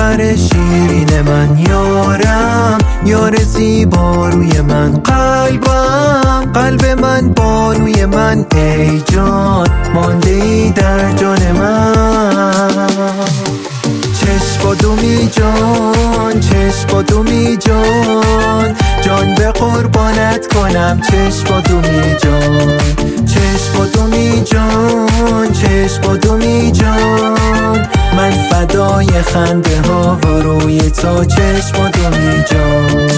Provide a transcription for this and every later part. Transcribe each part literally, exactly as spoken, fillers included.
دختر شیرین من، یارم یار زیبا روی من، قلبم قلب من بانوی من، ای جان مانده ای در جان من. چشم جان چشم دومی جان، جان به قربانت کنم چشم دومی جان، چشم دومی جان چشم دومی جان، من فدای خنده ها و روی تو چشم دومی جان.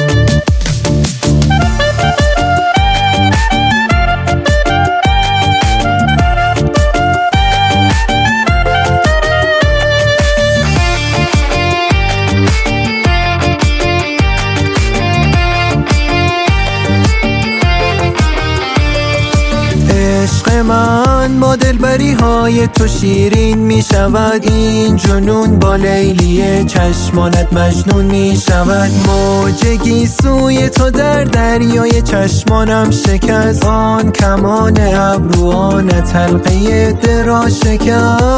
عشق من با دلبری های تو شیرین می شود، این جنون با لیلی چشمانت مجنون می شود. موج گیسوی تو در دریای چشمانم شکست، آن کمان ابروانت حلقه درا شکست.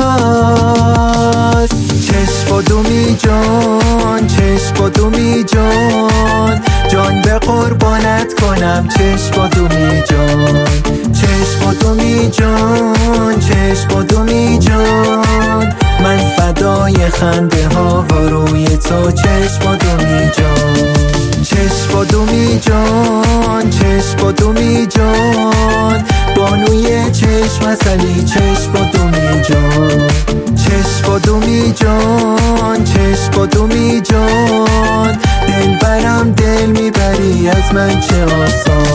چشم دومی جان چشم دومی جان، جان به قربانت کنم چشم دومی جان، چشم دومی جان چشم دومی جان، من فدای خنده ها و روی تو چشم دومی جان. چشم دومی جان چشم دومی جان، بانوی چشم عسلی چشم دومی جان، چشم دومی جان چشم دومی جان، دل برم دل میبری از من چه آسان.